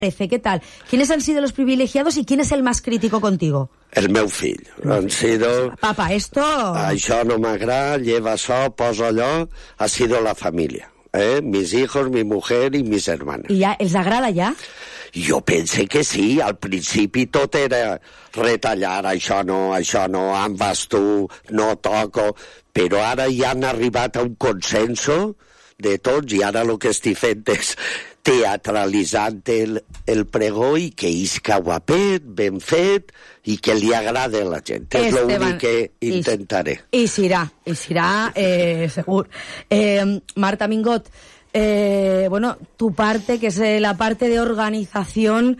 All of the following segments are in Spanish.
¿Qué tal? ¿Quiénes han sido los privilegiados y quién es el más crítico contigo? El meu fill. Han sido... Papá, esto... Això no m'agrada, lleva això, posa allò. Ha sido la familia. Mis hijos, mi mujer y mis hermanas. ¿Y ya els agrada ja? Jo pense que sí, al principi tot era retallar, això no, em vas tu, no toco, però ara ja han arribat a un consenso de tots i ara el que estic fent és teatralitzant el pregó i que isca guapet, ben fet i que li agrade a la gent. És l'únic que intentaré. I s'irà, segur. Marta Mingot, bueno, tu parte, que es la parte de organización,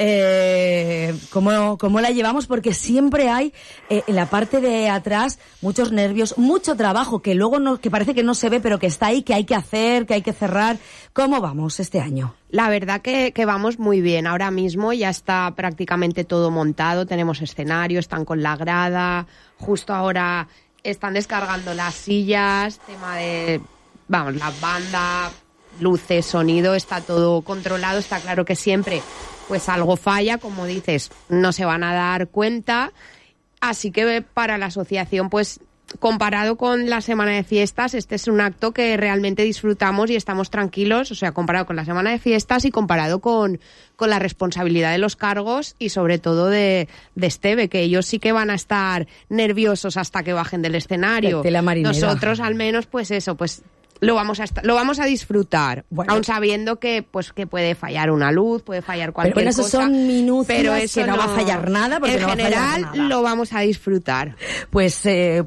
¿cómo la llevamos? Porque siempre hay en la parte de atrás muchos nervios, mucho trabajo que luego que parece que no se ve, pero que está ahí, que hay que hacer, que hay que cerrar. ¿Cómo vamos este año? La verdad que vamos muy bien. Ahora mismo ya está prácticamente todo montado, tenemos escenario, están con la grada, justo ahora están descargando las sillas, tema de, vamos, la banda, luces, sonido, está todo controlado. Está claro que siempre pues algo falla, como dices, no se van a dar cuenta, así que para la asociación, pues comparado con la semana de fiestas, este es un acto que realmente disfrutamos y estamos tranquilos, o sea, comparado con la semana de fiestas y comparado con la responsabilidad de los cargos y sobre todo de Esteve, que ellos sí que van a estar nerviosos hasta que bajen del escenario. Nosotros al menos, pues eso, pues lo vamos a disfrutar, bueno, aun sabiendo que puede fallar una luz, puede fallar cualquier cosa. Pero esos son minutos, pero eso que no va a fallar nada, porque en general lo vamos a disfrutar. Pues eso,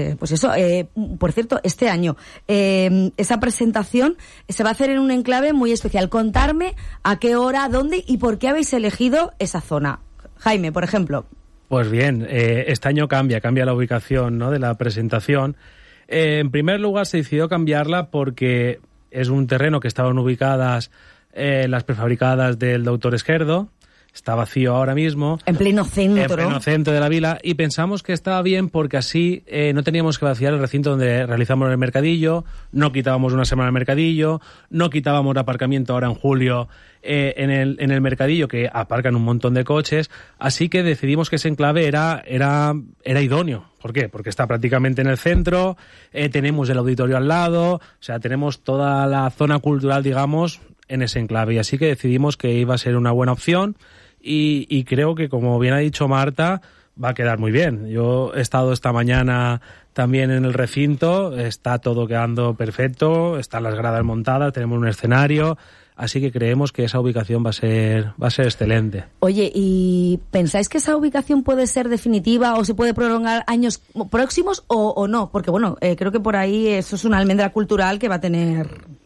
por cierto, este año esa presentación se va a hacer en un enclave muy especial. Contarme a qué hora, dónde y por qué habéis elegido esa zona. Jaime, por ejemplo. Pues bien, este año cambia la ubicación, ¿no?, de la presentación. En primer lugar, se decidió cambiarla porque es un terreno que estaban ubicadas las prefabricadas del Doctor Esquerdo. Está vacío ahora mismo. En pleno centro. En pleno centro de la vila. Y pensamos que estaba bien porque así no teníamos que vaciar el recinto donde realizamos el mercadillo, no quitábamos una semana el mercadillo, no quitábamos el aparcamiento ahora en julio en el mercadillo, que aparcan un montón de coches. Así que decidimos que ese enclave era idóneo. ¿Por qué? Porque está prácticamente en el centro, tenemos el auditorio al lado, o sea, tenemos toda la zona cultural, digamos, en ese enclave. Y así que decidimos que iba a ser una buena opción y creo que, como bien ha dicho Marta, va a quedar muy bien. Yo he estado esta mañana también en el recinto, está todo quedando perfecto, están las gradas montadas, tenemos un escenario. Así que creemos que esa ubicación va a ser excelente. Oye, ¿y pensáis que esa ubicación puede ser definitiva o se puede prolongar años próximos o no? Porque bueno, creo que por ahí eso es una almendra cultural que va a tener...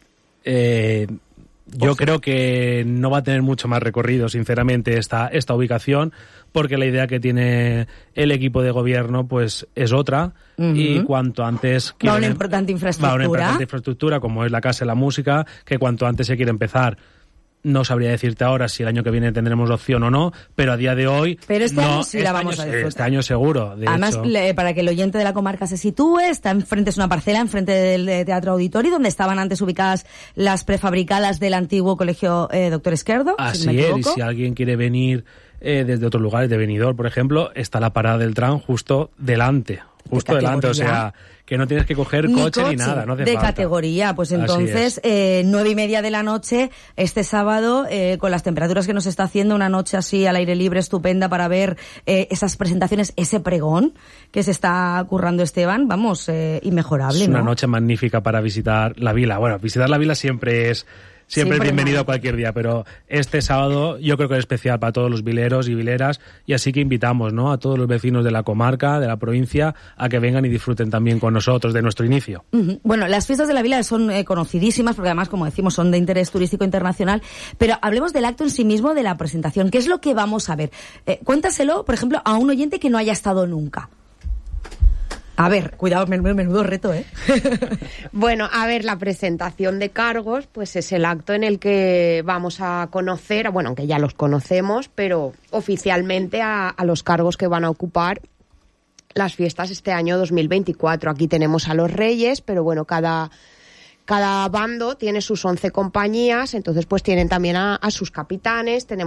Yo creo que no va a tener mucho más recorrido, sinceramente, esta ubicación, porque la idea que tiene el equipo de gobierno pues es otra, y cuanto antes... Va una importante infraestructura. Como es la Casa de la Música, que cuanto antes se quiere empezar. No sabría decirte ahora si el año que viene tendremos opción o no, pero a día de hoy... Pero año sí la vamos a disfrutar. Este año seguro. Además, para que el oyente de la comarca se sitúe, está enfrente, es una parcela enfrente del Teatro Auditorio, donde estaban antes ubicadas las prefabricadas del antiguo Colegio Doctor Esquerdo. Así es, y si alguien quiere venir desde otros lugares, de Benidorm, por ejemplo, está la parada del tram justo delante, o sea, que no tienes que coger coche ni nada, no hace falta. Categoría, pues entonces 9:30 de la noche este sábado, con las temperaturas que nos está haciendo, una noche así al aire libre estupenda para ver esas presentaciones, ese pregón que se está currando Esteban, vamos, inmejorable, es ¿no? Una noche magnífica para visitar la vila. Bueno, visitar la vila siempre es bienvenido a cualquier día, pero este sábado yo creo que es especial para todos los vileros y vileras, y así que invitamos, ¿no?, a todos los vecinos de la comarca, de la provincia, a que vengan y disfruten también con nosotros de nuestro inicio. Bueno, las fiestas de la vila son conocidísimas, porque además, como decimos, son de interés turístico internacional, pero hablemos del acto en sí mismo, de la presentación. ¿Qué es lo que vamos a ver? Cuéntaselo, por ejemplo, a un oyente que no haya estado nunca. A ver, cuidado, menudo reto, ¿eh? Bueno, a ver, la presentación de cargos, pues es el acto en el que vamos a conocer, bueno, aunque ya los conocemos, pero oficialmente a los cargos que van a ocupar las fiestas este año 2024. Aquí tenemos a los reyes, pero bueno, cada cada bando tiene sus 11 compañías, entonces pues tienen también a sus capitanes, tenemos